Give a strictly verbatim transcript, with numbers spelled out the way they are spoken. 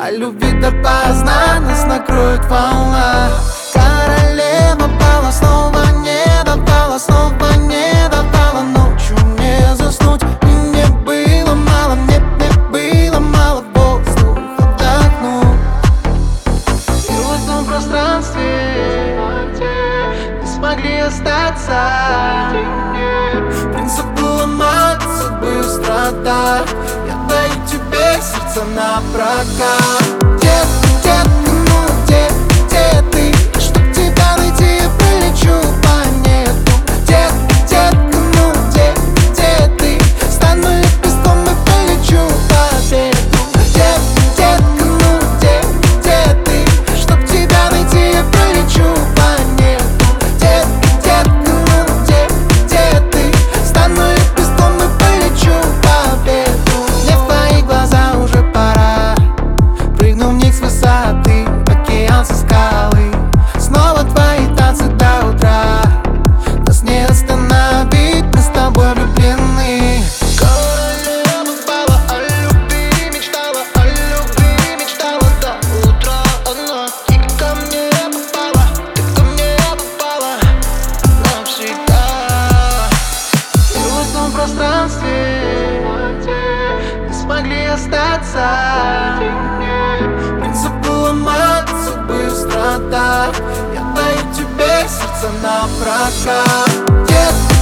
о любви допоздна нас накроет волна. Королева бала снова не давала, снова не давала ночью не заснуть. И мне было мало, мне, мне было мало воздуха вдохнуть. И в этом пространстве не смогли остаться. Принцип ломать судьбы страдать. Я даю тебе сердце на прокат. Детка, детка, ну где, где ты? Чтоб тебя найти, я полечу планету. Детка, детка, ну где, где ты? Стану лепестком и полечу по ветру. Детка, детка, ну где, где ты? Чтоб тебя найти, я полечу планету. Детка, детка, ну где, где ты? Стану лепестком и полечу по ветру. Мне в твои глаза уже пора. Прыгну в них с высоты, океан со скалы. Снова твои танцы до утра. Нас не остановить, мы с тобой влюблены. Королева бала о любви мечтала, о любви мечтала до утра. Она и ко мне попала, ты ко мне попала навсегда. И в этом пространстве не смогли остаться. Принцип ломать судьбы страдать. Я даю тебе сердце на прокат. Детка,